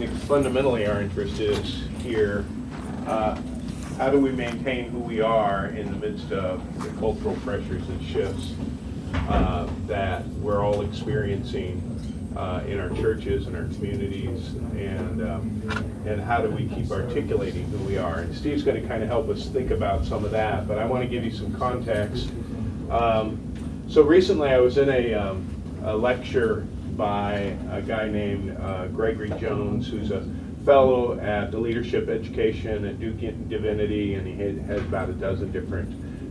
think fundamentally our interest is here, how do we maintain who we are in the midst of the cultural pressures and shifts that we're all experiencing in our churches and our communities, and how do we keep articulating who we are? And Steve's going to kind of help us think about some of that, but I want to give you some context. So recently I was in a lecture by a guy named Gregory Jones, who's a fellow at the Leadership Education at Duke Divinity, and he has about a dozen different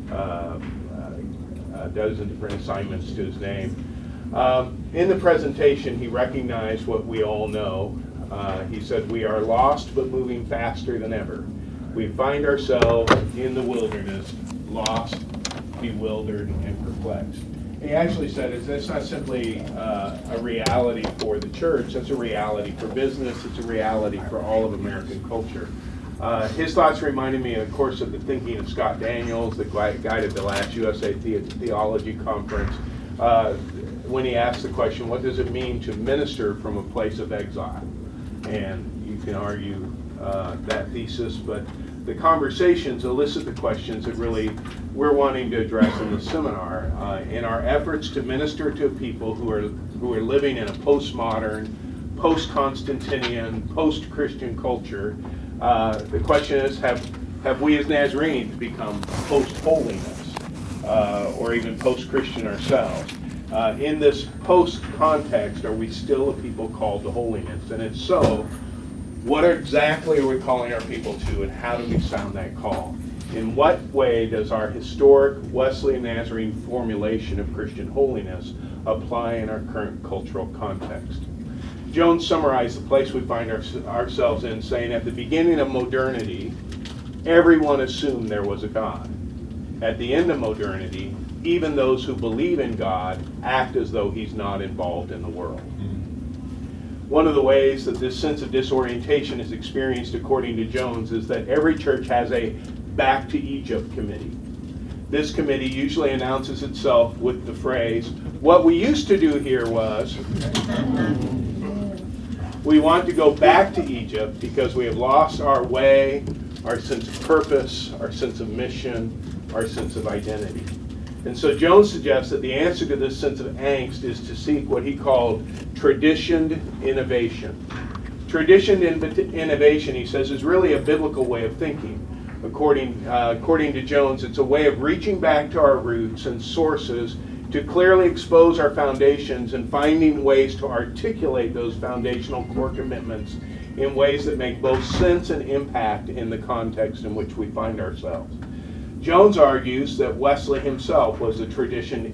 assignments to his name. In the presentation, he recognized what we all know. He said, "We are lost but moving faster than ever. We find ourselves in the wilderness, lost, bewildered, and perplexed." He actually said that's not simply a reality for the church, it's a reality for business, it's a reality for all of American culture. His thoughts reminded me, of course, of the thinking of Scott Daniels, the guy at the last USA Theology Conference, when he asked the question, what does it mean to minister from a place of exile? And you can argue that thesis, but the conversations elicit the questions that really we're wanting to address in the seminar. In our efforts to minister to people who are living in a postmodern, post-Constantinian, post-Christian culture, the question is, have we as Nazarenes become post-holiness, or even post-Christian ourselves? In this post-context, are we still a people called to holiness? And if so, what exactly are we calling our people to, and how do we sound that call? In what way does our historic Wesleyan Nazarene formulation of Christian holiness apply in our current cultural context? Jones summarized the place we find ourselves in, saying, at the beginning of modernity, everyone assumed there was a God. At the end of modernity, even those who believe in God act as though he's not involved in the world. One of the ways that this sense of disorientation is experienced, according to Jones, is that every church has a Back to Egypt committee. This committee usually announces itself with the phrase, what we used to do here was, we want to go back to Egypt because we have lost our way, our sense of purpose, our sense of mission, our sense of identity. And so Jones suggests that the answer to this sense of angst is to seek what he called traditioned innovation. Traditioned innovation, he says, is really a biblical way of thinking. According to Jones, it's a way of reaching back to our roots and sources to clearly expose our foundations and finding ways to articulate those foundational core commitments in ways that make both sense and impact in the context in which we find ourselves. Jones argues that Wesley himself was a tradition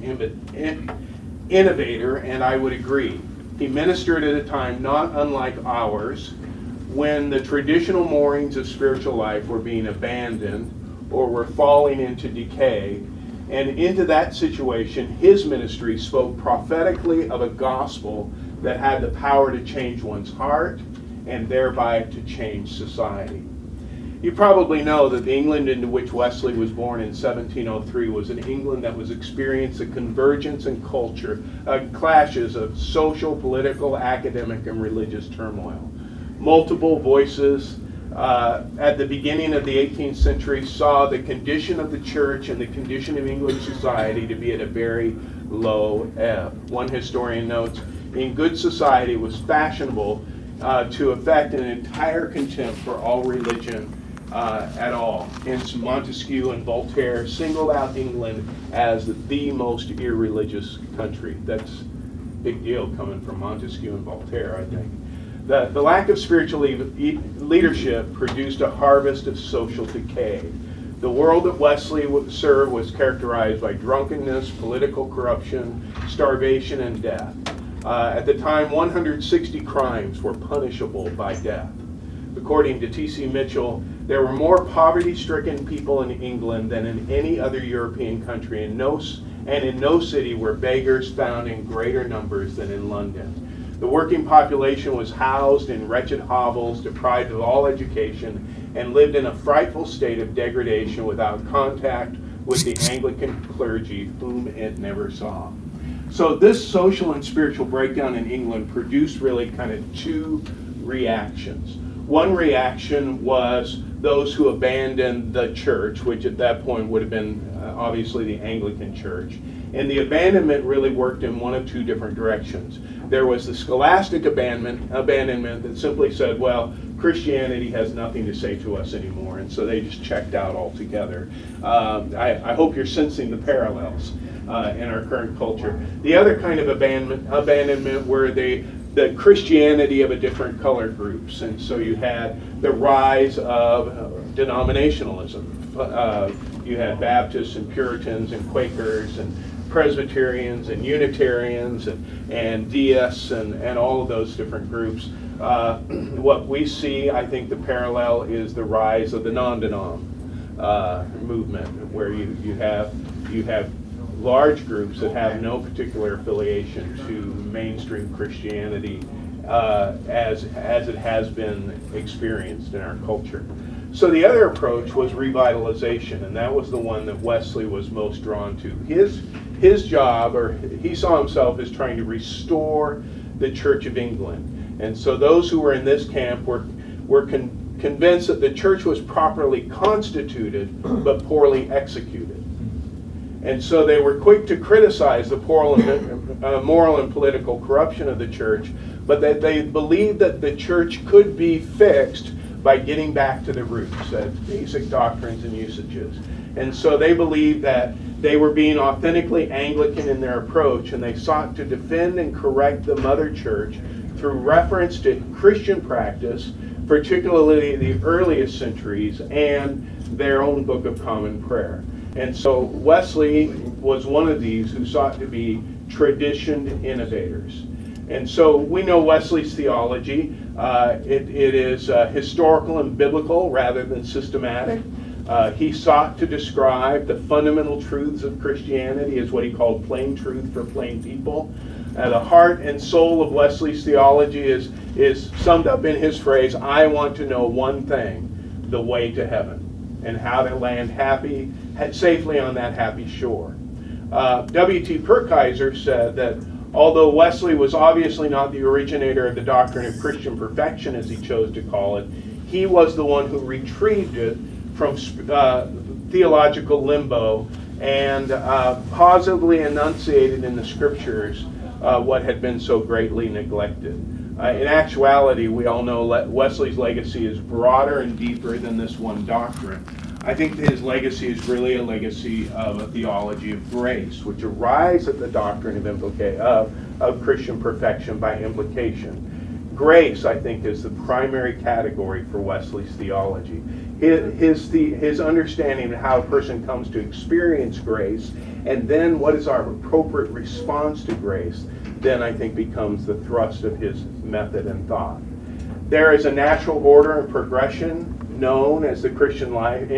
innovator, and I would agree. He ministered at a time not unlike ours, when the traditional moorings of spiritual life were being abandoned or were falling into decay. And into that situation, his ministry spoke prophetically of a gospel that had the power to change one's heart and thereby to change society. You probably know that the England into which Wesley was born in 1703 was an England that was experiencing a convergence in culture, clashes of social, political, academic, and religious turmoil. Multiple voices at the beginning of the 18th century saw the condition of the church and the condition of English society to be at a very low ebb. One historian notes, in good society it was fashionable to affect an entire contempt for all religion at all. Hence Montesquieu and Voltaire singled out England as the most irreligious country. That's a big deal coming from Montesquieu and Voltaire, I think. The lack of spiritual leadership produced a harvest of social decay. The world that Wesley served was characterized by drunkenness, political corruption, starvation, and death. At the time, 160 crimes were punishable by death. According to T.C. Mitchell, there were more poverty-stricken people in England than in any other European country, and in no city were beggars found in greater numbers than in London. The working population was housed in wretched hovels, deprived of all education, and lived in a frightful state of degradation without contact with the Anglican clergy, whom it never saw. So this social and spiritual breakdown in England produced really kind of two reactions. One reaction was those who abandoned the church, which at that point would have been obviously the Anglican Church. And the abandonment really worked in one of two different directions. There was the scholastic abandonment that simply said, well, Christianity has nothing to say to us anymore, and so they just checked out altogether. I hope you're sensing the parallels in our current culture. The other kind of abandonment were the Christianity of a different color groups, and so you had the rise of denominationalism. You had Baptists and Puritans and Quakers and Presbyterians and Unitarians and deists and all of those different groups. What we see, I think the parallel is the rise of the non-denom movement, where you have large groups that have no particular affiliation to mainstream Christianity as it has been experienced in our culture. So the other approach was revitalization, and that was the one that Wesley was most drawn to. His job, or he saw himself as trying to restore the Church of England. And so those who were in this camp were convinced that the church was properly constituted but poorly executed. And so they were quick to criticize the moral and political corruption of the church, but that they believed that the church could be fixed by getting back to the roots, basic doctrines and usages. And so they believed that they were being authentically Anglican in their approach, and they sought to defend and correct the mother church through reference to Christian practice, particularly the earliest centuries, and their own Book of Common Prayer. And so Wesley was one of these who sought to be tradition innovators. And so we know Wesley's theology. It is historical and biblical rather than systematic. He sought to describe the fundamental truths of Christianity as what he called plain truth for plain people. The heart and soul of Wesley's theology is summed up in his phrase, I want to know one thing, the way to heaven, and how to land safely on that happy shore. W.T. Purkiser said that although Wesley was obviously not the originator of the doctrine of Christian perfection, as he chose to call it, he was the one who retrieved it from theological limbo and positively enunciated in the scriptures what had been so greatly neglected. In actuality, we all know Wesley's legacy is broader and deeper than this one doctrine. I think his legacy is really a legacy of a theology of grace, which arrives at the doctrine of Christian perfection by implication. Grace, I think, is the primary category for Wesley's theology. His understanding of how a person comes to experience grace, and then what is our appropriate response to grace, then I think becomes the thrust of his method and thought. There is a natural order and progression known as the Christian life.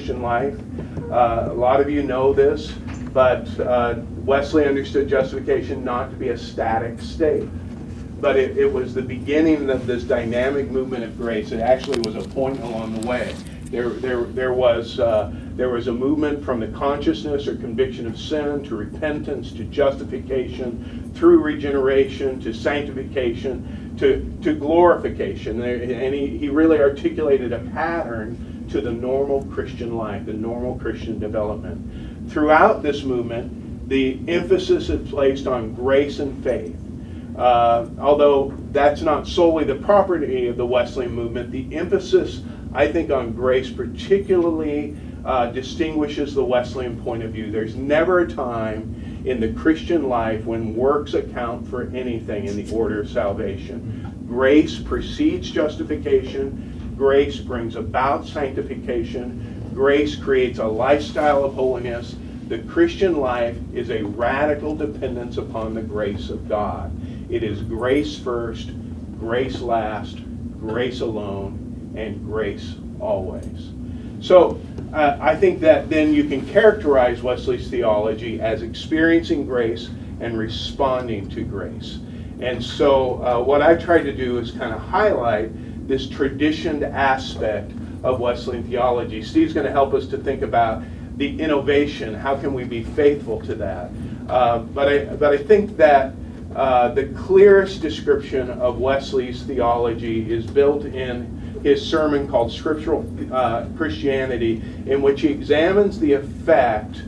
A lot of you know this, but Wesley understood justification not to be a static state, but it was the beginning of this dynamic movement of grace. It actually was a point along the way. There was a movement from the consciousness or conviction of sin to repentance to justification, through regeneration to sanctification to glorification. And he really articulated a pattern to the normal Christian life, the normal Christian development. Throughout this movement, the emphasis is placed on grace and faith. Although that's not solely the property of the Wesleyan movement, the emphasis, I think, on grace particularly distinguishes the Wesleyan point of view. There's never a time in the Christian life when works account for anything in the order of salvation. Grace precedes justification. Grace brings about sanctification. Grace creates a lifestyle of holiness. The Christian life is a radical dependence upon the grace of God. It is grace first, grace last, grace alone, and grace always. So I think that then you can characterize Wesley's theology as experiencing grace and responding to grace. And so what I tried to do is kind of highlight this traditioned aspect of Wesleyan theology. Steve's going to help us to think about the innovation. How can we be faithful to that? But I think that the clearest description of Wesley's theology is built in his sermon called Scriptural Christianity, in which he examines the effect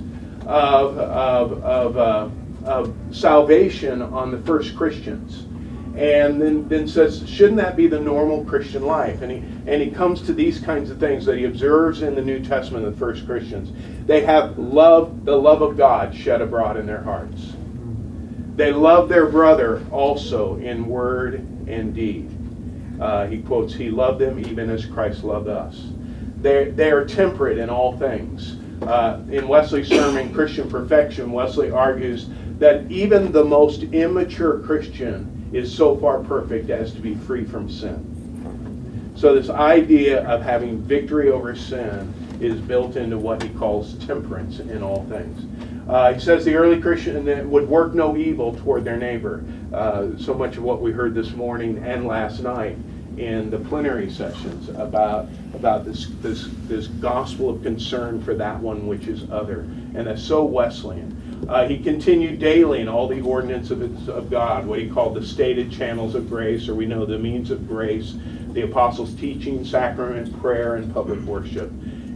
of salvation on the first Christians, and then says, shouldn't that be the normal Christian life? And he comes to these kinds of things that he observes in the New Testament of the first Christians. They have the love of God shed abroad in their hearts. They love their brother also in word and deed. He quotes, he loved them even as Christ loved us. They are temperate in all things. In Wesley's sermon, Christian Perfection, Wesley argues that even the most immature Christian is so far perfect as to be free from sin. So this idea of having victory over sin is built into what he calls temperance in all things. He says the early Christian would work no evil toward their neighbor. So much of what we heard this morning and last night in the plenary sessions about this gospel of concern for that one which is other. And that's so Wesleyan. He continued daily in all the ordinances of God, what he called the stated channels of grace, or we know the means of grace, the apostles' teaching, sacrament, prayer, and public worship.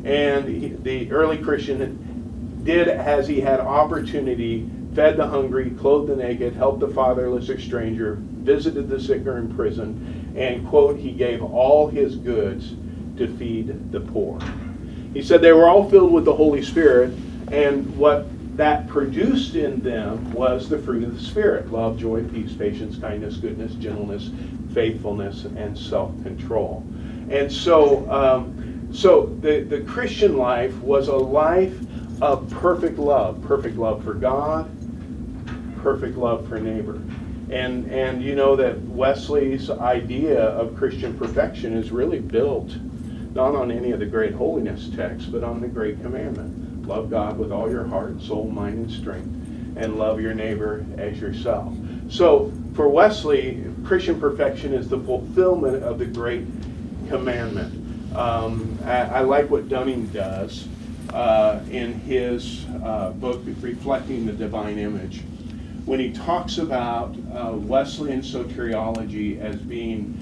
And the early Christian did as he had opportunity, fed the hungry, clothed the naked, helped the fatherless or stranger, visited the sick or in prison, and, quote, he gave all his goods to feed the poor. He said they were all filled with the Holy Spirit, and what that produced in them was the fruit of the Spirit: love, joy, peace, patience, kindness, goodness, gentleness, faithfulness, and self-control. And so the Christian life was a life of perfect love for God, perfect love for neighbor. And you know that Wesley's idea of Christian perfection is really built not on any of the great holiness texts, but on the great commandment. Love God with all your heart, soul, mind, and strength, and love your neighbor as yourself. So for Wesley, Christian perfection is the fulfillment of the great commandment. I like what Dunning does in his book, Reflecting the Divine Image, when he talks about Wesleyan soteriology as being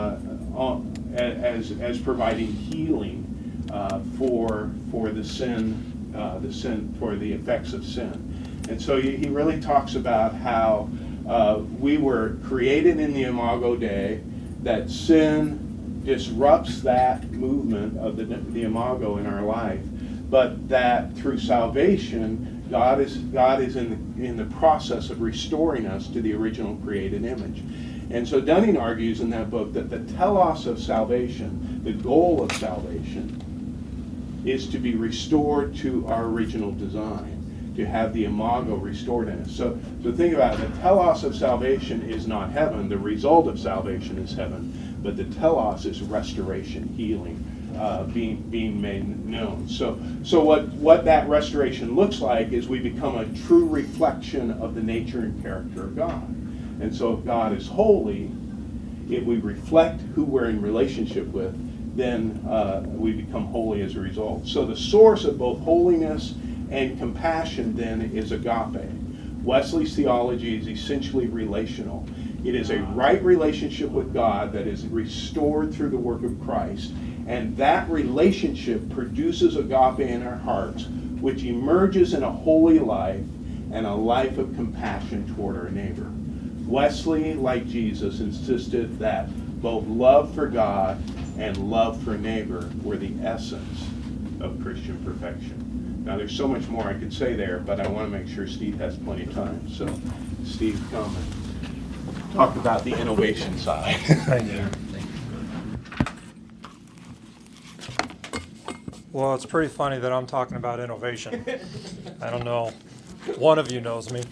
as providing healing for the sin, for the effects of sin. And so he really talks about how we were created in the Imago Dei, that sin disrupts that movement of the Imago in our life, but that through salvation, God is in the process of restoring us to the original created image. And so Dunning argues in that book that the telos of salvation, the goal of salvation, is to be restored to our original design, to have the Imago restored in us. So think about it. The telos of salvation is not heaven. The result of salvation is heaven. But the telos is restoration, healing, being made known. So what that restoration looks like is we become a true reflection of the nature and character of God. And so if God is holy, if we reflect who we're in relationship with, then we become holy as a result. So the source of both holiness and compassion then is agape. Wesley's theology is essentially relational. It is a right relationship with God that is restored through the work of Christ. And that relationship produces agape in our hearts, which emerges in a holy life and a life of compassion toward our neighbor. Wesley, like Jesus, insisted that both love for God and love for neighbor were the essence of Christian perfection. Now, there's so much more I could say there, but I want to make sure Steve has plenty of time. So, Steve, come and talk about the innovation side. Thank you. Well, it's pretty funny that I'm talking about innovation. I don't know. One of you knows me.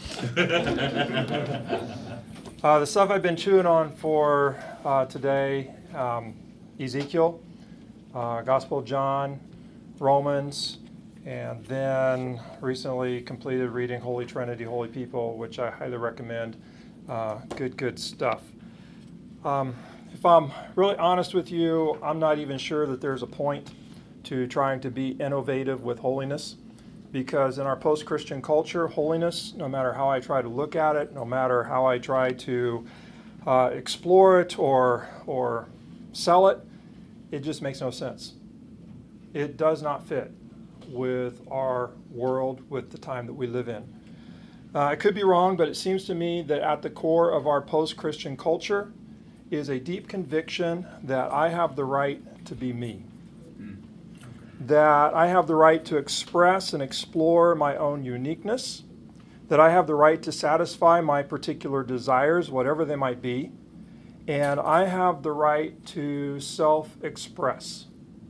The stuff I've been chewing on for today, Ezekiel, Gospel of John, Romans, and then recently completed reading Holy Trinity, Holy People, which I highly recommend. Good stuff. If I'm really honest with you, I'm not even sure that there's a point to trying to be innovative with holiness, because in our post-Christian culture, holiness, no matter how I try to look at it, no matter how I try to explore it or sell it, it just makes no sense. It does not fit with our world, with the time that we live in. I could be wrong, but it seems to me that at the core of our post-Christian culture is a deep conviction that I have the right to be me. That I have the right to express and explore my own uniqueness, that I have the right to satisfy my particular desires, whatever they might be, and I have the right to self-express.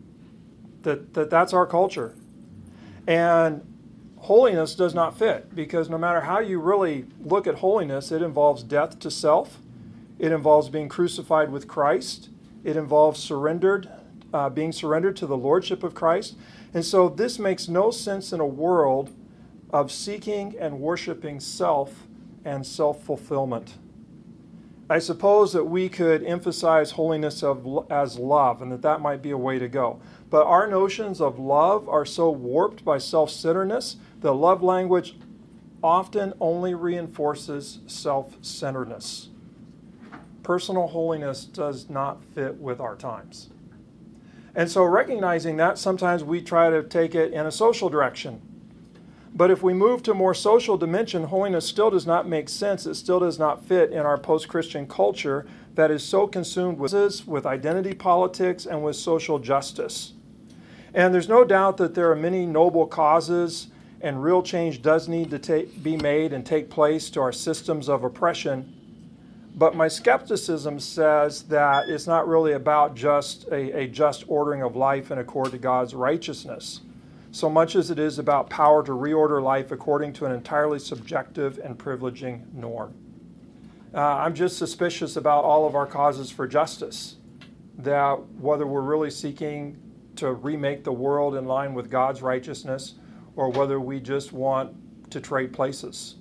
That's our culture. And holiness does not fit, because no matter how you really look at holiness, it involves death to self, it involves being crucified with Christ, it involves being surrendered to the lordship of Christ. And so this makes no sense in a world of seeking and worshiping self and self-fulfillment. I suppose that we could emphasize holiness as love, and that might be a way to go. But our notions of love are so warped by self-centeredness that love language often only reinforces self-centeredness. Personal holiness does not fit with our times. And so recognizing that, sometimes we try to take it in a social direction. But if we move to a more social dimension, holiness still does not make sense. It still does not fit in our post-Christian culture that is so consumed with identity politics and with social justice. And there's no doubt that there are many noble causes, and real change does need to be made and take place to our systems of oppression. But my skepticism says that it's not really about just a just ordering of life in accord to God's righteousness, so much as it is about power to reorder life according to an entirely subjective and privileging norm. I'm just suspicious about all of our causes for justice, that whether we're really seeking to remake the world in line with God's righteousness, or whether we just want to trade places.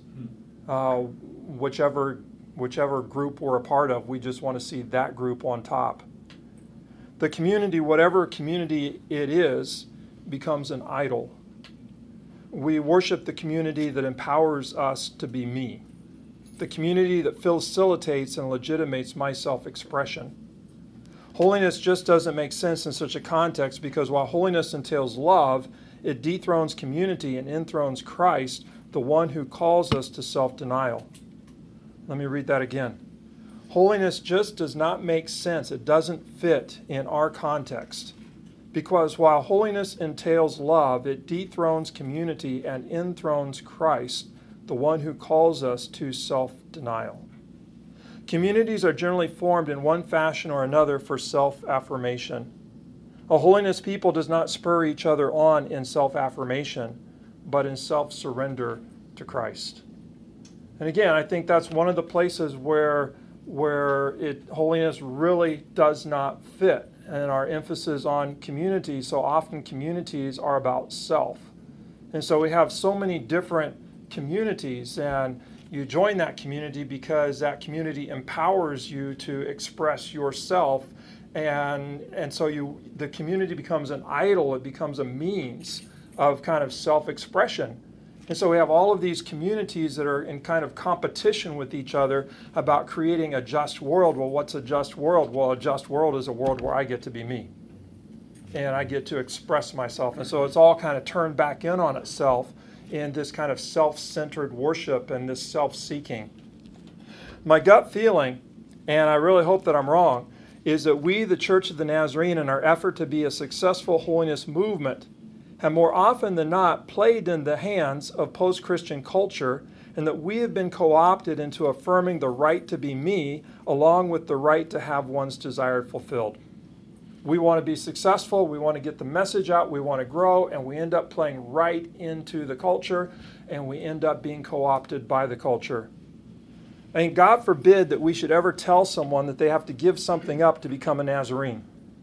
Whichever group we're a part of, we just want to see that group on top. The community, whatever community it is, becomes an idol. We worship the community that empowers us to be me, the community that facilitates and legitimates my self-expression. Holiness just doesn't make sense in such a context, because while holiness entails love, it dethrones community and enthrones Christ, the one who calls us to self-denial. Let me read that again. Holiness just does not make sense. It doesn't fit in our context. Because while holiness entails love, it dethrones community and enthrones Christ, the one who calls us to self-denial. Communities are generally formed in one fashion or another for self-affirmation. A holiness people does not spur each other on in self-affirmation, but in self-surrender to Christ. And again, I think that's one of the places where holiness really does not fit. And our emphasis on community, so often communities are about self. And so we have so many different communities, and you join that community because that community empowers you to express yourself, and so the community becomes an idol, it becomes a means of kind of self-expression. And so we have all of these communities that are in kind of competition with each other about creating a just world. Well, what's a just world? Well, a just world is a world where I get to be me, and I get to express myself. And so it's all kind of turned back in on itself in this kind of self-centered worship and this self-seeking. My gut feeling, and I really hope that I'm wrong, is that we, the Church of the Nazarene, in our effort to be a successful holiness movement, have more often than not played in the hands of post-Christian culture, and that we have been co-opted into affirming the right to be me along with the right to have one's desire fulfilled. We want to be successful, we want to get the message out, we want to grow, and we end up playing right into the culture, and we end up being co-opted by the culture. I mean, God forbid that we should ever tell someone that they have to give something up to become a Nazarene.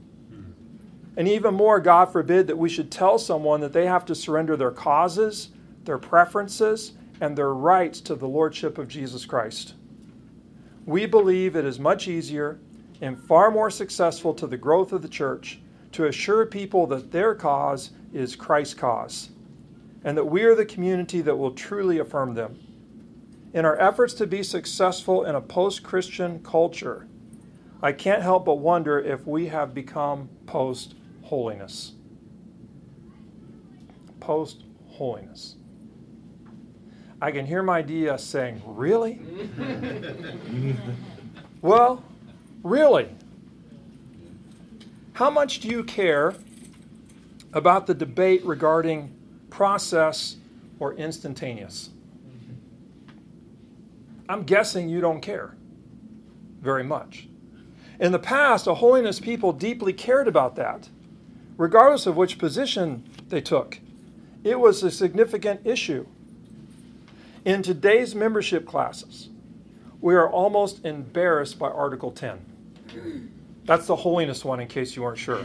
And even more, God forbid that we should tell someone that they have to surrender their causes, their preferences, and their rights to the Lordship of Jesus Christ. We believe it is much easier and far more successful to the growth of the church to assure people that their cause is Christ's cause. and that we are the community that will truly affirm them. In our efforts to be successful in a post-Christian culture, I can't help but wonder if we have become post-holiness. Post-holiness. I can hear my DS saying, really? Well, really? How much do you care about the debate regarding process or instantaneous? I'm guessing you don't care very much. In the past, a holiness people deeply cared about that, regardless of which position they took. It was a significant issue. In today's membership classes, we are almost embarrassed by Article 10. That's the holiness one, in case you weren't sure.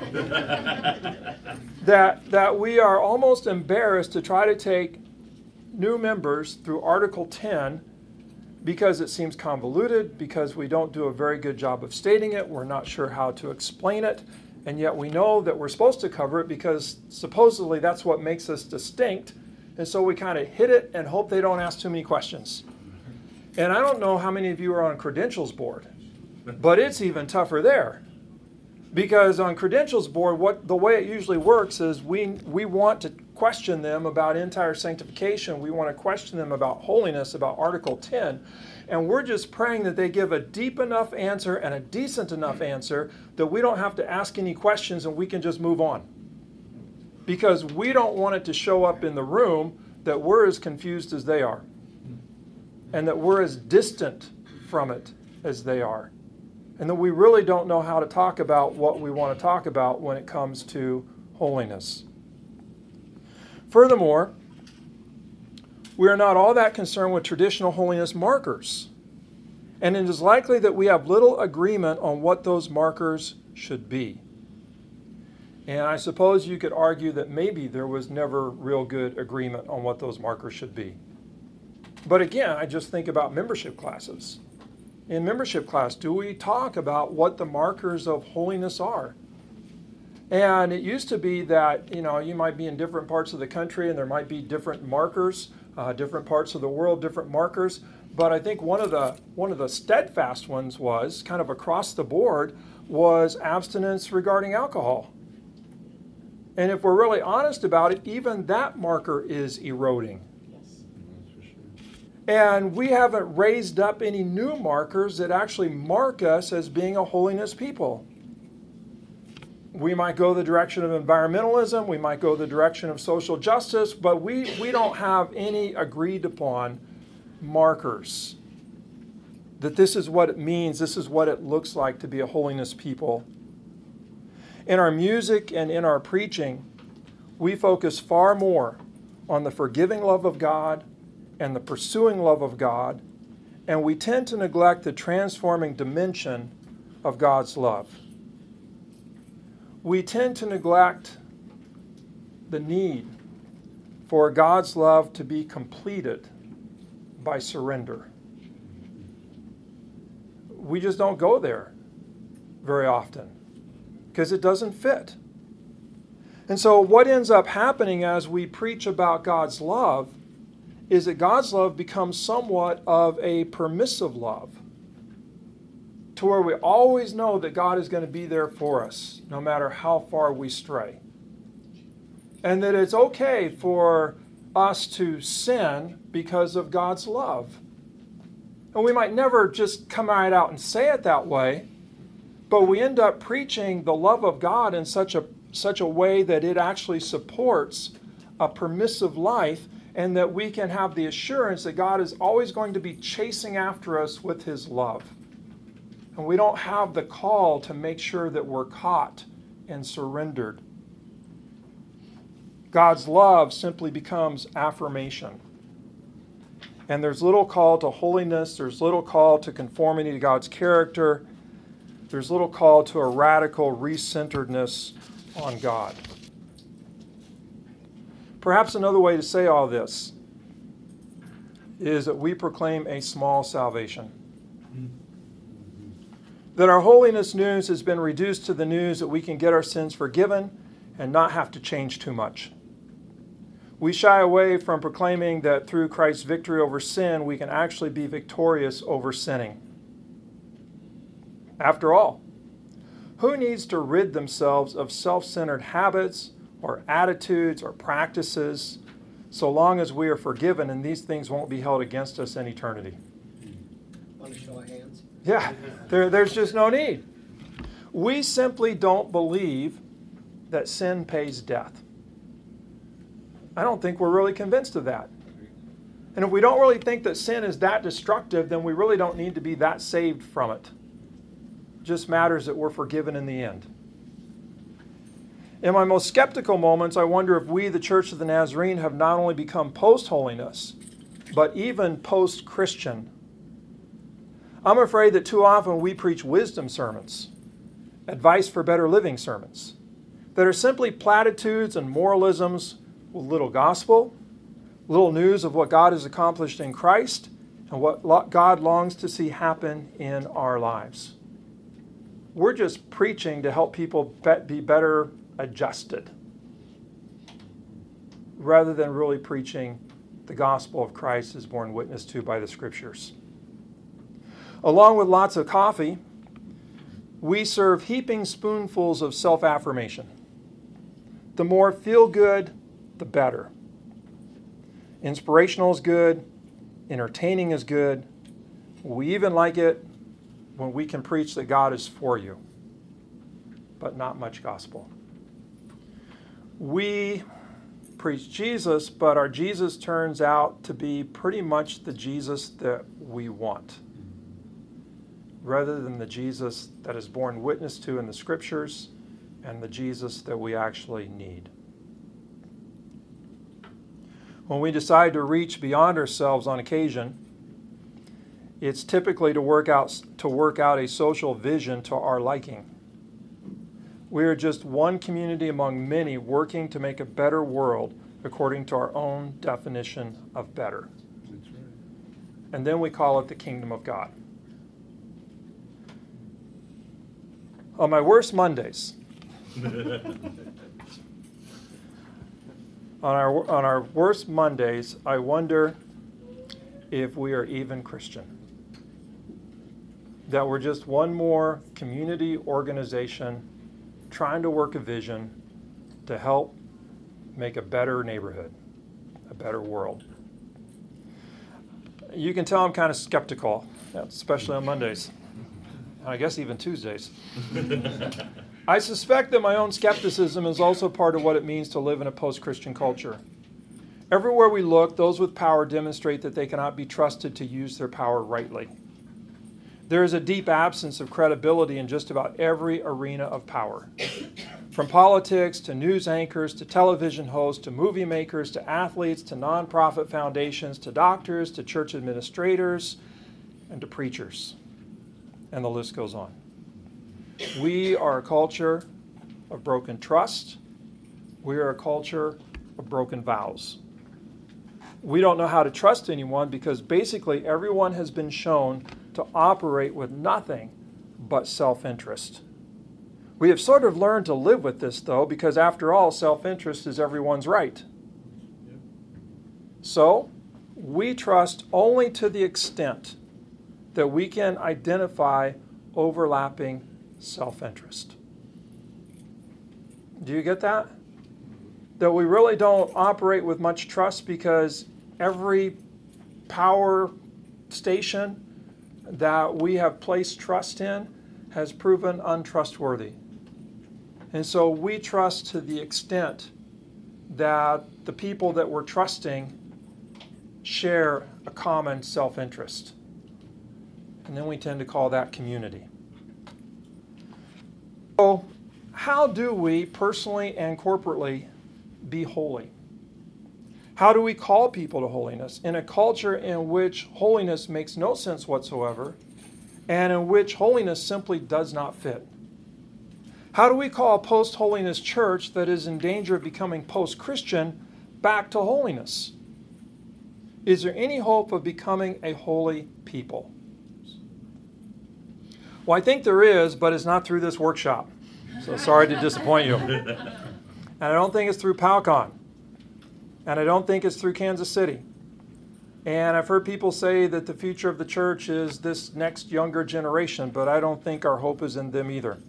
that we are almost embarrassed to try to take new members through Article 10 because it seems convoluted, because we don't do a very good job of stating it, we're not sure how to explain it, and yet we know that we're supposed to cover it because supposedly that's what makes us distinct, and so we kind of hit it and hope they don't ask too many questions. And I don't know how many of you are on credentials board, but it's even tougher there. Because on credentials board, the way it usually works is we want to question them about entire sanctification. We want to question them about holiness, about Article 10. And we're just praying that they give a deep enough answer and a decent enough answer that we don't have to ask any questions and we can just move on. Because we don't want it to show up in the room that we're as confused as they are. And that we're as distant from it as they are. And that we really don't know how to talk about what we want to talk about when it comes to holiness. Furthermore, we are not all that concerned with traditional holiness markers. And it is likely that we have little agreement on what those markers should be. And I suppose you could argue that maybe there was never real good agreement on what those markers should be. But again, I just think about membership classes. In membership class, do we talk about what the markers of holiness are? And it used to be that, you might be in different parts of the country and there might be different markers, different parts of the world, different markers. But I think one of the steadfast ones was, kind of across the board, was abstinence regarding alcohol. And if we're really honest about it, even that marker is eroding. And we haven't raised up any new markers that actually mark us as being a holiness people. We might go the direction of environmentalism, we might go the direction of social justice, but we don't have any agreed upon markers. That this is what it means, this is what it looks like to be a holiness people. In our music and in our preaching, we focus far more on the forgiving love of God and the pursuing love of God, and we tend to neglect the transforming dimension of God's love. We tend to neglect the need for God's love to be completed by surrender. We just don't go there very often because it doesn't fit. And so what ends up happening as we preach about God's love is that God's love becomes somewhat of a permissive love, to where we always know that God is going to be there for us, no matter how far we stray. And that it's okay for us to sin because of God's love. And we might never just come right out and say it that way, but we end up preaching the love of God in such a way that it actually supports a permissive life, and that we can have the assurance that God is always going to be chasing after us with His love. And we don't have the call to make sure that we're caught and surrendered. God's love simply becomes affirmation. And there's little call to holiness, there's little call to conformity to God's character, there's little call to a radical recenteredness on God. Perhaps another way to say all this is that we proclaim a small salvation. That our holiness news has been reduced to the news that we can get our sins forgiven and not have to change too much. We shy away from proclaiming that through Christ's victory over sin, we can actually be victorious over sinning. After all, who needs to rid themselves of self-centered habits or attitudes or practices so long as we are forgiven and these things won't be held against us in eternity? Want to show of hands? Yeah, there's just no need. We simply don't believe that sin pays death. I don't think we're really convinced of that. And if we don't really think that sin is that destructive, then we really don't need to be that saved from it. It just matters that we're forgiven in the end. In my most skeptical moments, I wonder if we, the Church of the Nazarene, have not only become post-holiness, but even post-Christian. I'm afraid that too often we preach wisdom sermons, advice for better living sermons, that are simply platitudes and moralisms with little gospel, little news of what God has accomplished in Christ, and what God longs to see happen in our lives. We're just preaching to help people be better adjusted, rather than really preaching the gospel of Christ as borne witness to by the Scriptures. Along with lots of coffee, we serve heaping spoonfuls of self-affirmation. The more feel-good, the better. Inspirational is good. Entertaining is good. We even like it when we can preach that God is for you, but not much gospel. We preach Jesus, but our Jesus turns out to be pretty much the Jesus that we want, rather than the Jesus that is borne witness to in the Scriptures and the Jesus that we actually need. When we decide to reach beyond ourselves on occasion, it's typically to work out a social vision to our liking. We are just one community among many working to make a better world according to our own definition of better. That's right. And then we call it the kingdom of God. On my worst Mondays, on our worst Mondays, I wonder if we are even Christian. That we're just one more community organization trying to work a vision to help make a better neighborhood, a better world. You can tell I'm kind of skeptical, especially on Mondays, and I guess even Tuesdays. I suspect that my own skepticism is also part of what it means to live in a post-Christian culture. Everywhere we look, those with power demonstrate that they cannot be trusted to use their power rightly. There is a deep absence of credibility in just about every arena of power. From politics to news anchors to television hosts to movie makers to athletes to nonprofit foundations to doctors to church administrators and to preachers. And the list goes on. We are a culture of broken trust. We are a culture of broken vows. We don't know how to trust anyone because basically everyone has been shown to operate with nothing but self-interest. We have sort of learned to live with this, though, because after all, self-interest is everyone's right. So, we trust only to the extent that we can identify overlapping self-interest. Do you get that? That we really don't operate with much trust because every power station that we have placed trust in has proven untrustworthy. And so we trust to the extent that the people that we're trusting share a common self-interest. And then we tend to call that community. So, how do we personally and corporately be holy? How do we call people to holiness in a culture in which holiness makes no sense whatsoever and in which holiness simply does not fit? How do we call a post-holiness church that is in danger of becoming post-Christian back to holiness? Is there any hope of becoming a holy people? Well, I think there is, but it's not through this workshop. So sorry to disappoint you. And I don't think it's through PowCon. And I don't think it's through Kansas City. And I've heard people say that the future of the church is this next younger generation, but I don't think our hope is in them either.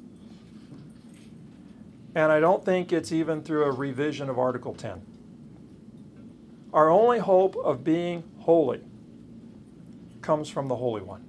And I don't think it's even through a revision of Article 10. Our only hope of being holy comes from the Holy One.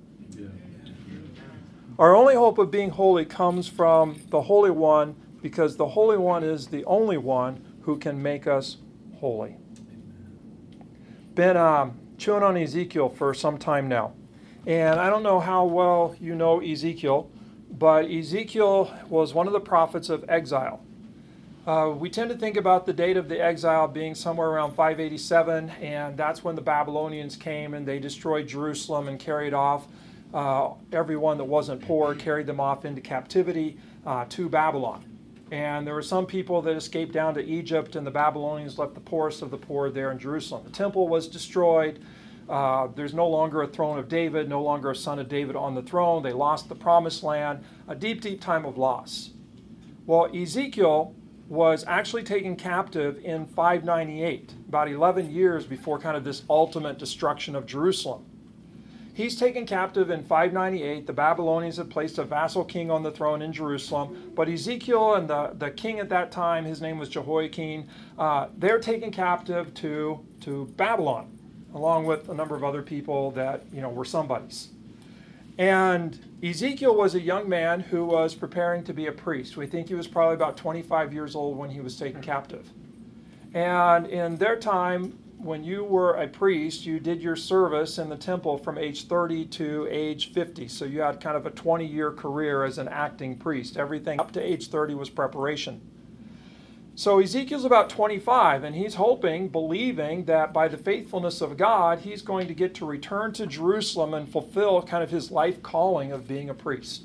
Our only hope of being holy comes from the Holy One, because the Holy One is the only one who can make us holy. Been chewing on Ezekiel for some time now. And I don't know how well you know Ezekiel, but Ezekiel was one of the prophets of exile. We tend to think about the date of the exile being somewhere around 587, and that's when the Babylonians came and they destroyed Jerusalem and carried off everyone that wasn't poor, carried them off into captivity to Babylon. And there were some people that escaped down to Egypt, and the Babylonians left the poorest of the poor there in Jerusalem. The temple was destroyed. There's no longer a throne of David, no longer a son of David on the throne. They lost the promised land, a deep, deep time of loss. Well, Ezekiel was actually taken captive in 598, about 11 years before kind of this ultimate destruction of Jerusalem. He's taken captive in 598. The Babylonians had placed a vassal king on the throne in Jerusalem. But Ezekiel and the king at that time, his name was Jehoiakim, they're taken captive to Babylon, along with a number of other people that were somebodies. And Ezekiel was a young man who was preparing to be a priest. We think he was probably about 25 years old when he was taken captive. And in their time, when you were a priest, you did your service in the temple from age 30 to age 50. So you had kind of a 20-year career as an acting priest. Everything up to age 30 was preparation. So Ezekiel's about 25, and he's hoping, believing that by the faithfulness of God, he's going to get to return to Jerusalem and fulfill kind of his life calling of being a priest.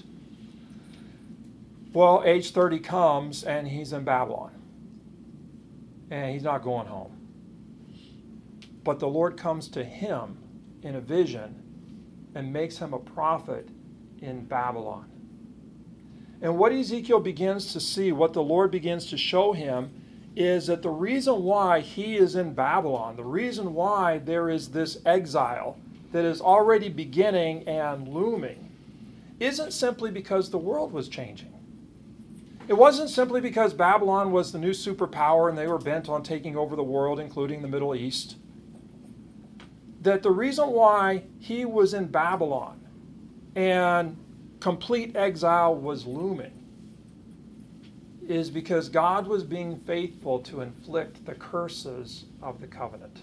Well, age 30 comes, and he's in Babylon. And he's not going home. But the Lord comes to him in a vision and makes him a prophet in Babylon. And what Ezekiel begins to see, what the Lord begins to show him, is that the reason why he is in Babylon, the reason why there is this exile that is already beginning and looming, isn't simply because the world was changing. It wasn't simply because Babylon was the new superpower and they were bent on taking over the world, including the Middle East. That the reason why he was in Babylon and complete exile was looming is because God was being faithful to inflict the curses of the covenant.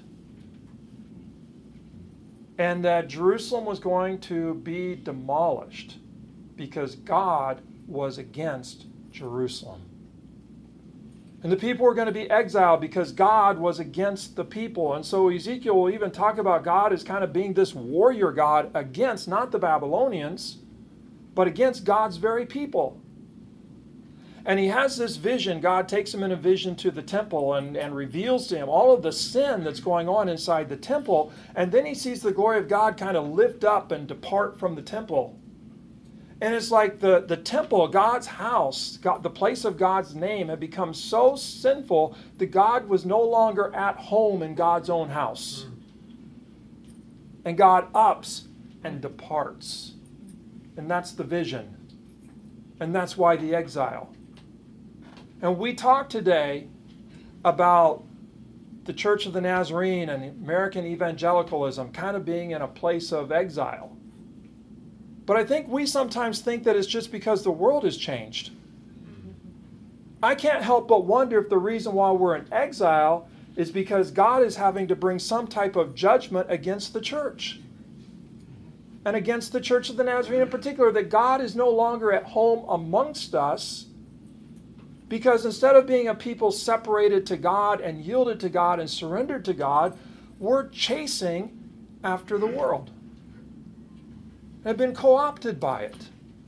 And that Jerusalem was going to be demolished because God was against Jerusalem. And the people were going to be exiled because God was against the people. And so Ezekiel will even talk about God as kind of being this warrior God against not the Babylonians, but against God's very people. And he has this vision. God takes him in a vision to the temple and reveals to him all of the sin that's going on inside the temple. And then he sees the glory of God kind of lift up and depart from the temple. And it's like the temple, God's house, God, the place of God's name, had become so sinful that God was no longer at home in God's own house. And God ups and departs. And that's the vision. And that's why the exile. And we talk today about the Church of the Nazarene and American evangelicalism kind of being in a place of exile. But I think we sometimes think that it's just because the world has changed. I can't help but wonder if the reason why we're in exile is because God is having to bring some type of judgment against the church. And against the Church of the Nazarene in particular, that God is no longer at home amongst us, because instead of being a people separated to God and yielded to God and surrendered to God, we're chasing after the world. Have been co-opted by it.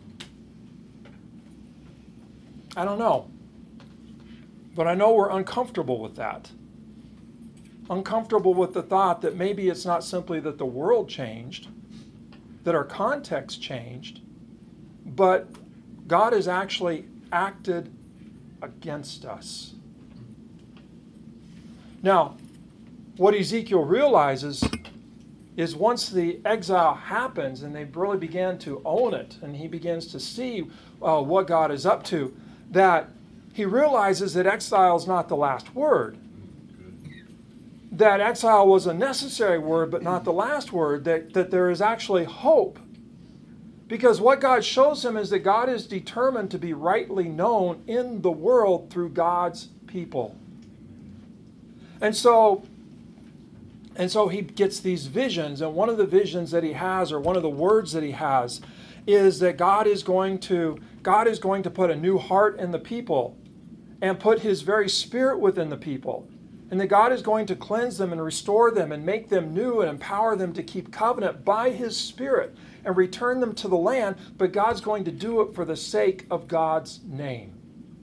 I don't know. But I know we're uncomfortable with that. Uncomfortable with the thought that maybe it's not simply that the world changed, that our context changed, but God has actually acted against us. Now, what Ezekiel realizes is once the exile happens and they really begin to own it, and he begins to see what God is up to, that he realizes that exile is not the last word. That exile was a necessary word, but not the last word, that there is actually hope. Because what God shows him is that God is determined to be rightly known in the world through God's people. And so he gets these visions, and one of the visions that he has, or one of the words that he has, is that God is going to put a new heart in the people and put his very spirit within the people. And that God is going to cleanse them and restore them and make them new and empower them to keep covenant by his spirit and return them to the land, but God's going to do it for the sake of God's name.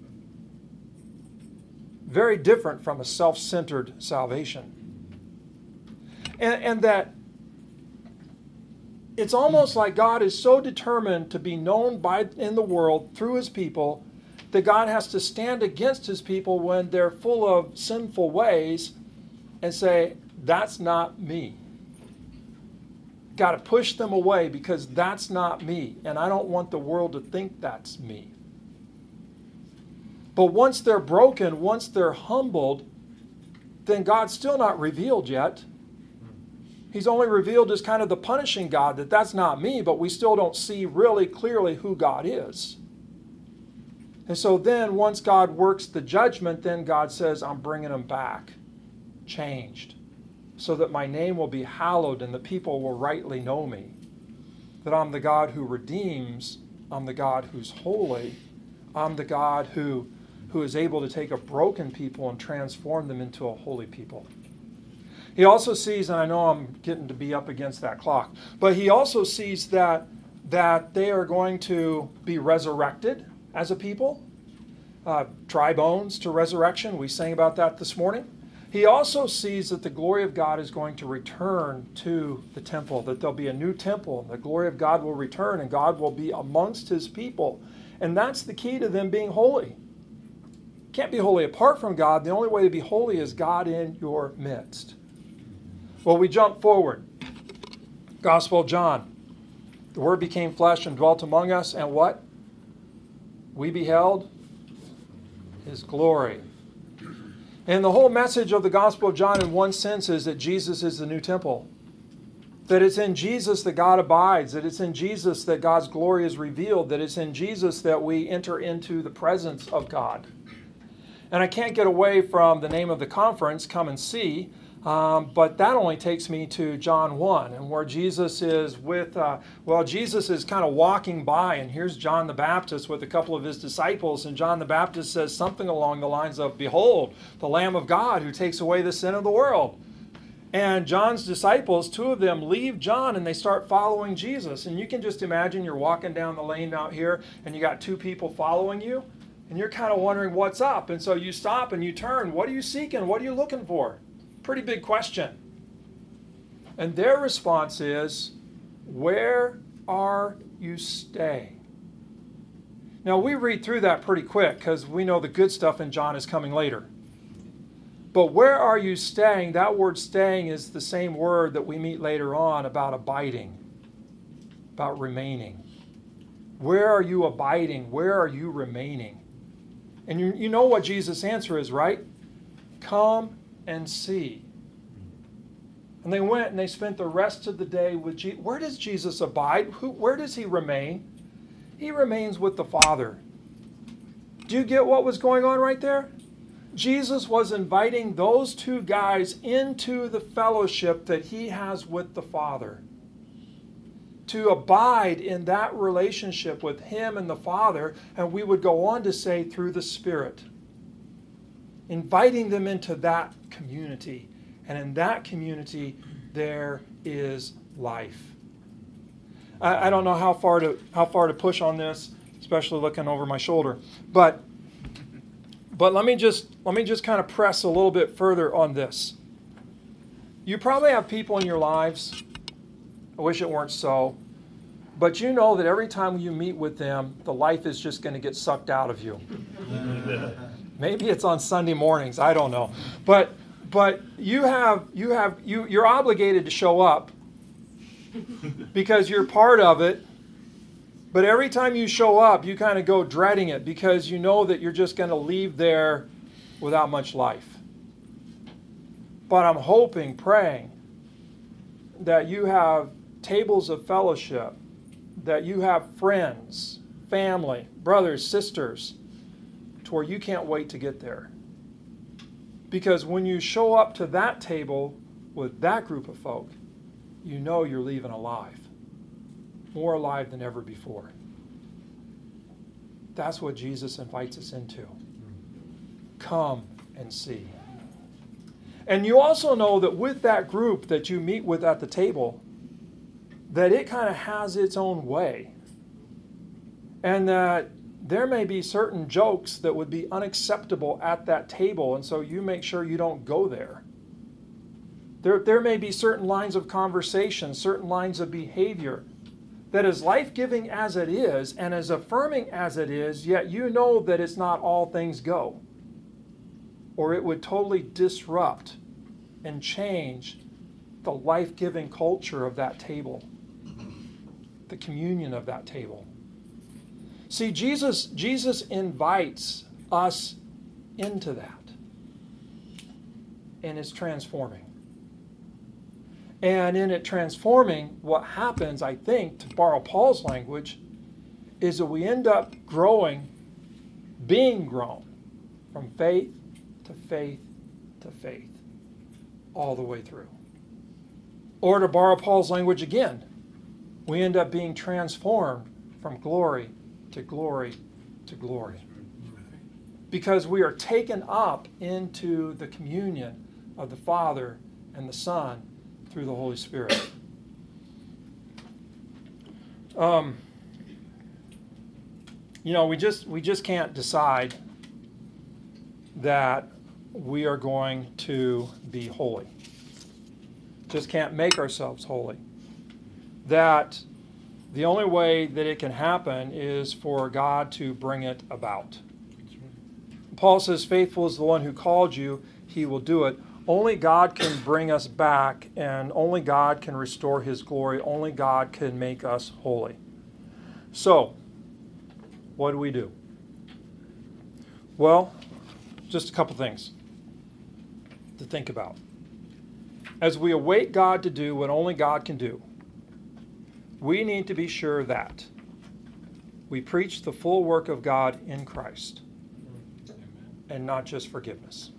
Very different from a self-centered salvation. And that it's almost like God is so determined to be known in the world through his people that God has to stand against his people when they're full of sinful ways and say, that's not me. Got to push them away because that's not me, and I don't want the world to think that's me. But once they're broken, once they're humbled, then God's still not revealed yet. He's only revealed as kind of the punishing God, that that's not me, but we still don't see really clearly who God is. And so then once God works the judgment, then God says, I'm bringing them back, changed, so that my name will be hallowed and the people will rightly know me. That I'm the God who redeems, I'm the God who's holy, I'm the God who is able to take a broken people and transform them into a holy people. He also sees, and I know I'm getting to be up against that clock, but he also sees that they are going to be resurrected as a people. Dry bones to resurrection. We sang about that this morning. He also sees that the glory of God is going to return to the temple, that there'll be a new temple, and the glory of God will return, and God will be amongst his people. And that's the key to them being holy. Can't be holy apart from God. The only way to be holy is God in your midst. Well, we jump forward. Gospel of John. The Word became flesh and dwelt among us, and what? We beheld his glory. And the whole message of the Gospel of John in one sense is that Jesus is the new temple. That it's in Jesus that God abides, that it's in Jesus that God's glory is revealed, that it's in Jesus that we enter into the presence of God. And I can't get away from the name of the conference, Come and See, but that only takes me to John 1, and where Jesus is Jesus is kind of walking by, and here's John the Baptist with a couple of his disciples, and John the Baptist says something along the lines of, Behold, the Lamb of God who takes away the sin of the world. And John's disciples, two of them, leave John and they start following Jesus. And you can just imagine you're walking down the lane out here, and you got two people following you, and you're kind of wondering what's up. And so you stop and you turn. What are you seeking? What are you looking for? Pretty big question. And their response is, where are you staying? Now we read through that pretty quick because we know the good stuff in John is coming later. But where are you staying? That word staying is the same word that we meet later on about abiding, about remaining. Where are you abiding? Where are you remaining? And you know what Jesus' answer is, right? Come and see. And they went and they spent the rest of the day with Jesus. Where does Jesus abide? Where does he remain? He remains with the Father. Do you get what was going on right there? Jesus was inviting those two guys into the fellowship that he has with the Father. To abide in that relationship with him and the Father, and we would go on to say through the Spirit. Inviting them into that community. And in that community, there is life. I don't know how far to push on this, especially looking over my shoulder. But let me just kind of press a little bit further on this. You probably have people in your lives, I wish it weren't so, but you know that every time you meet with them, the life is just going to get sucked out of you. Maybe it's on Sunday mornings, I don't know. But But you're obligated to show up because you're part of it. But every time you show up, you kind of go dreading it because you know that you're just going to leave there without much life. But I'm hoping, praying, that you have tables of fellowship, that you have friends, family, brothers, sisters, to where you can't wait to get there. Because when you show up to that table with that group of folk, you know you're leaving alive. More alive than ever before. That's what Jesus invites us into. Come and see. And you also know that with that group that you meet with at the table, that it kind of has its own way. And that there may be certain jokes that would be unacceptable at that table, and so you make sure you don't go there. There may be certain lines of conversation, certain lines of behavior that is life-giving as it is and as affirming as it is, yet you know that it's not all things go. Or it would totally disrupt and change the life-giving culture of that table, the communion of that table. See, Jesus invites us into that, and it's transforming. And in it transforming, what happens, I think, to borrow Paul's language, is that we end up growing, being grown, from faith to faith to faith, all the way through. Or to borrow Paul's language again, we end up being transformed from glory to glory to glory. Because we are taken up into the communion of the Father and the Son through the Holy Spirit. We just can't decide that we are going to be holy. Just can't make ourselves holy. That the only way that it can happen is for God to bring it about. Paul says, faithful is the one who called you, he will do it. Only God can bring us back, and only God can restore his glory. Only God can make us holy. So, what do? Well, just a couple things to think about. As we await God to do what only God can do, we need to be sure that we preach the full work of God in Christ and not just forgiveness.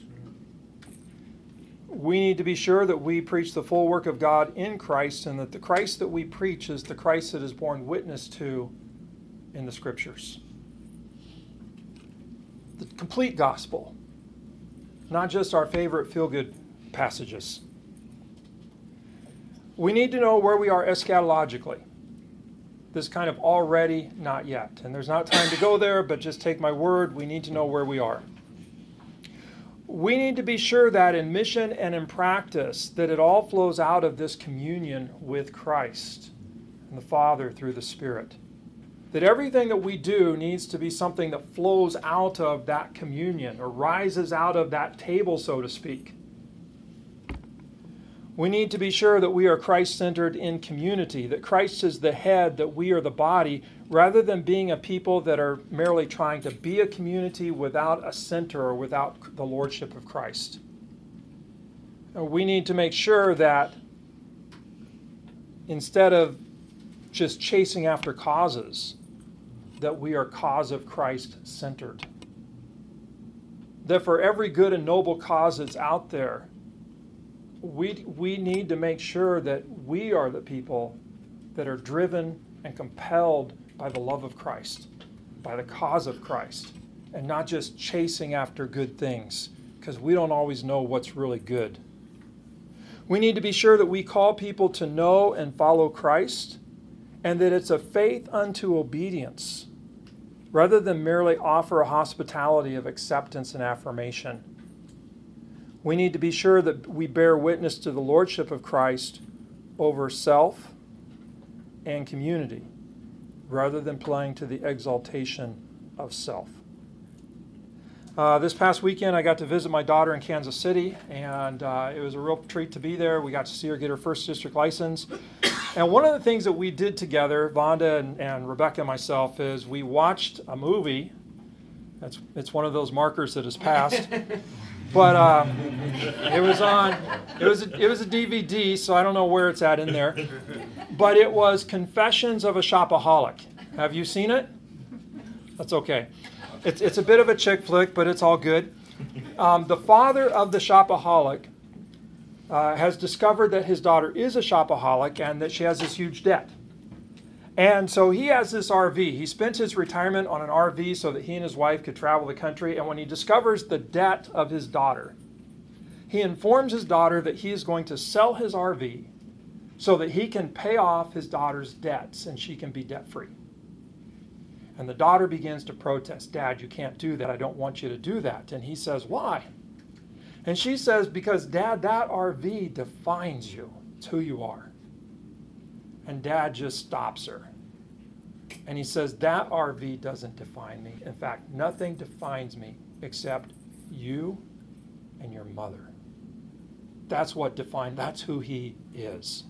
We need to be sure that we preach the full work of God in Christ, and that the Christ that we preach is the Christ that is borne witness to in the Scriptures. The complete gospel, not just our favorite feel-good passages. We need to know where we are eschatologically. This kind of already, not yet. And there's not time to go there, but just take my word, we need to know where we are. We need to be sure that in mission and in practice, that it all flows out of this communion with Christ and the Father through the Spirit. That everything that we do needs to be something that flows out of that communion or rises out of that table, so to speak. We need to be sure that we are Christ-centered in community, that Christ is the head, that we are the body, rather than being a people that are merely trying to be a community without a center or without the lordship of Christ. And we need to make sure that instead of just chasing after causes, that we are cause of Christ-centered. That for every good and noble cause that's out there, we need to make sure that we are the people that are driven and compelled by the love of Christ, by the cause of Christ, and not just chasing after good things, because we don't always know what's really good. We need to be sure that we call people to know and follow Christ, and that it's a faith unto obedience, rather than merely offer a hospitality of acceptance and affirmation. We need to be sure that we bear witness to the lordship of Christ over self and community, rather than playing to the exaltation of self. This past weekend, I got to visit my daughter in Kansas City, and it was a real treat to be there. We got to see her get her first district license. And one of the things that we did together, Vonda and Rebecca and myself, is we watched a movie. It's one of those markers that has passed. But it was a DVD, so I don't know where it's at in there. But it was Confessions of a Shopaholic. Have you seen it? That's okay. It's a bit of a chick flick, but it's all good. The father of the shopaholic has discovered that his daughter is a shopaholic and that she has this huge debt. And so he has this RV. He spent his retirement on an RV so that he and his wife could travel the country. And when he discovers the debt of his daughter, he informs his daughter that he is going to sell his RV so that he can pay off his daughter's debts and she can be debt-free. And the daughter begins to protest. Dad, you can't do that. I don't want you to do that. And he says, why? And she says, because Dad, that RV defines you. It's who you are. And Dad just stops her. And he says, that RV doesn't define me. In fact, nothing defines me except you and your mother. That's what defines, that's who he is.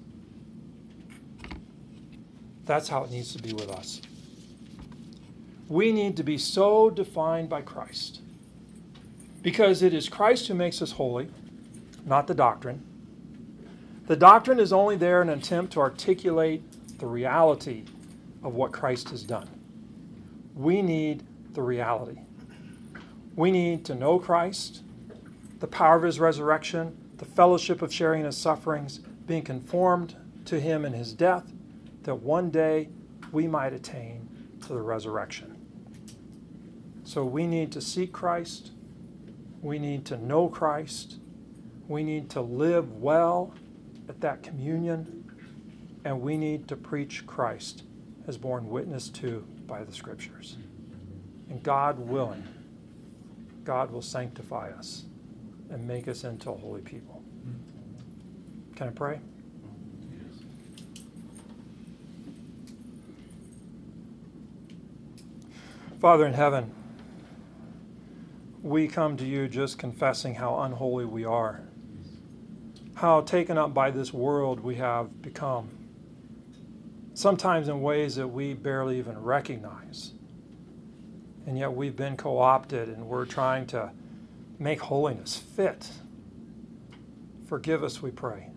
That's how it needs to be with us. We need to be so defined by Christ. Because it is Christ who makes us holy, not the doctrine. The doctrine is only there in an attempt to articulate the reality of what Christ has done. We need the reality. We need to know Christ, the power of his resurrection, the fellowship of sharing his sufferings, being conformed to him in his death, that one day we might attain to the resurrection. So we need to seek Christ. We need to know Christ. We need to live well at that communion. And we need to preach Christ as borne witness to by the Scriptures. And God willing, God will sanctify us and make us into a holy people. Can I pray? Father in heaven, we come to you just confessing how unholy we are, how taken up by this world we have become, sometimes in ways that we barely even recognize. And yet we've been co-opted and we're trying to make holiness fit. Forgive us, we pray.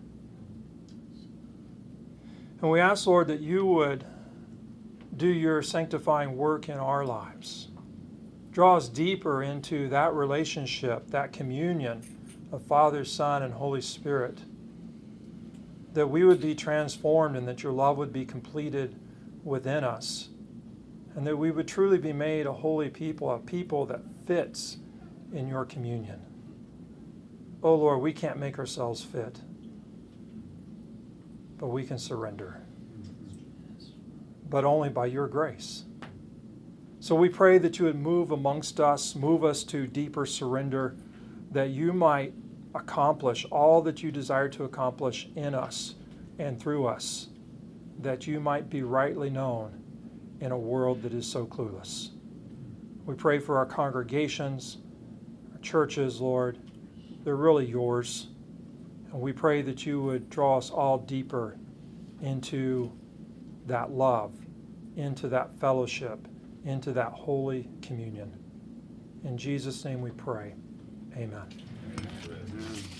And we ask, Lord, that you would do your sanctifying work in our lives. Draw us deeper into that relationship, that communion of Father, Son, and Holy Spirit. That we would be transformed and that your love would be completed within us. And that we would truly be made a holy people, a people that fits in your communion. Oh Lord, we can't make ourselves fit, but we can surrender. But only by your grace. So we pray that you would move amongst us, move us to deeper surrender, that you might accomplish all that you desire to accomplish in us and through us, that you might be rightly known in a world that is so clueless. We pray for our congregations, our churches, Lord. They're really yours. And we pray that you would draw us all deeper into that love, into that fellowship, into that holy communion. In Jesus' name we pray. Amen. Amen.